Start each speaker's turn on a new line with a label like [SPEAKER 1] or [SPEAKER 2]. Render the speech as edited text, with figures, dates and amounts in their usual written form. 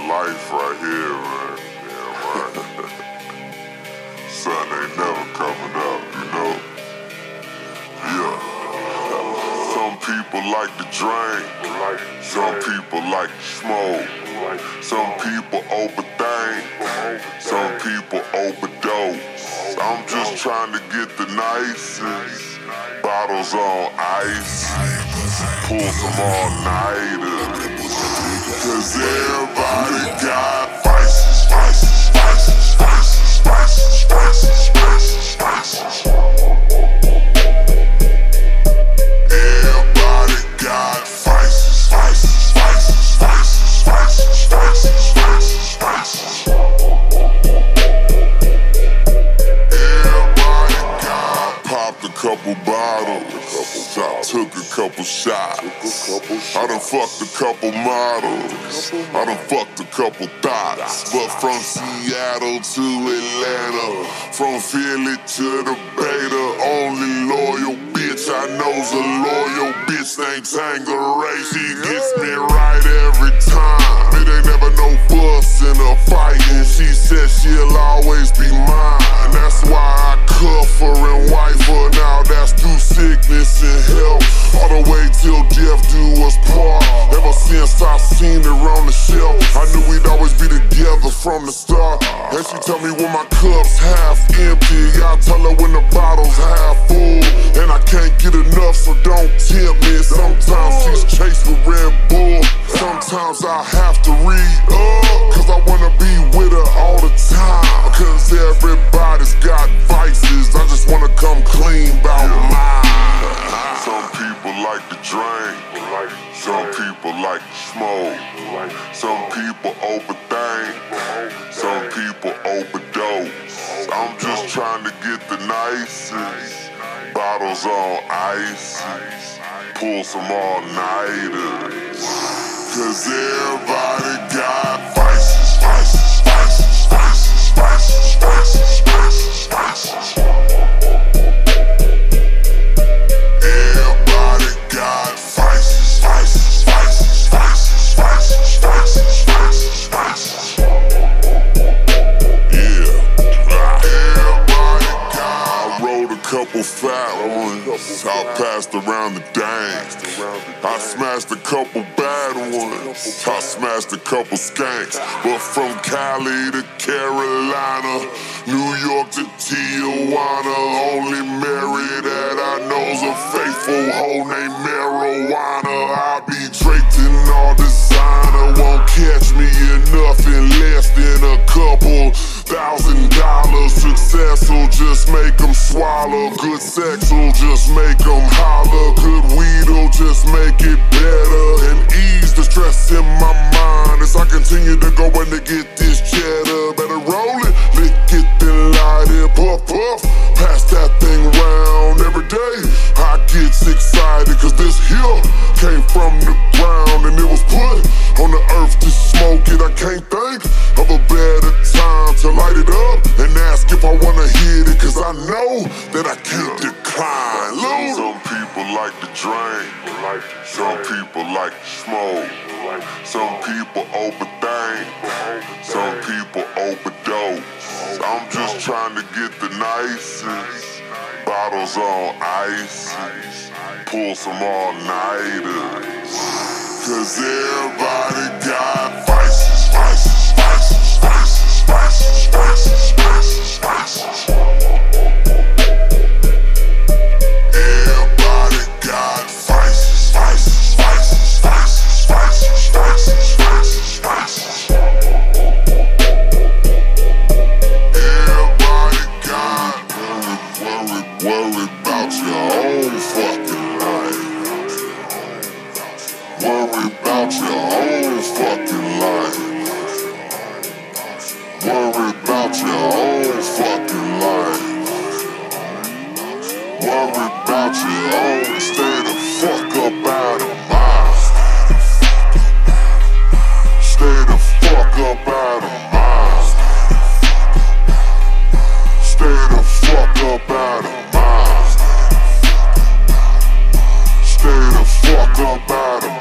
[SPEAKER 1] life right here, man. Yeah, right. Sun ain't never coming up, you know? Yeah. Some people like to drink. Some people like to smoke. Some people overthink. Some people overdose. I'm just trying to get the nicest. Bottles on ice. Pull some all-nighters. Cause everybody got vices, vices, vices, vices, vices, vices, vices, vices. Everybody got vices, vices, vices, vices, vices, vices, vices, vices. Everybody got popped a couple bottles. I took a couple shots. I done fucked a couple models. I done fucked a couple thoughts. But from Seattle to Atlanta, from Philly to the Beta, only loyal bitch I know's a loyal bitch named Tangeray. She gets me right every time. It ain't never no fussing or fighting. She says she'll always be mine. That's why I cuff her and wife her. Now that's through sickness and health, all the way till death do us part. Ever since I seen her on the shelf, I knew we'd always be together from the start. And she tell me when my cup's half empty, I tell her when the bottle's half full. And I can't get enough, so don't tempt me. Sometimes she's chased with Red Bull. Sometimes I have to re-up, cause I wanna be with her all the time. Cause everybody's got vices, I just wanna come clean about mine. Some people like to drink. Some people like to smoke. Some people overthink. Some people overdose. I'm just trying to get the nicest. Bottles on ice. Pull some all-nighters. Cause everybody got vices, vices, vices, vices, vices, vices, vices, vices. Everybody got vices, vices, vices, vices, vices, vices, vices, vices. Yeah. Everybody got. I rolled a couple fat ones. I passed around the dang. I smashed a couple bad ones. I smashed a couple skanks. But from Cali to Carolina, New York to Tijuana, only Mary that I know's a faithful hoe named Marijuana. I be draped in all designer, won't catch me enough in less than a couple $1,000. Success will just make them swallow. Good sex will just make them holler. Good weed will just make it better and ease the stress in my mind as I continue to go and to get this cheddar. Better roll it, lick it, then light it, puff, puff. Pass that thing round every day. I get excited cause this here came from the ground and it was put on the earth to smoke it. I can't think of a better time to light it up and ask if I wanna hit it, cause I know that I can't decline. Some people like to drink. Some people like to smoke. Some people overthink. Some people overdose. I'm just trying to get the nicest. Bottles on ice. Pull some all-nighters. Cause everybody got vices, vices, vices, vices, vices, vices, vices, vices. Everybody got vices, vices, vices, vices, vices, vices, vices, vices. Everybody got worry about your own fucking life. Worry about your own fucking life. Worry about your own fucking life. Worry about your own. Stay the fuck up out of mine. Stay the fuck up out of mine. Stay the fuck up out of mine. Stay the fuck up out of mine.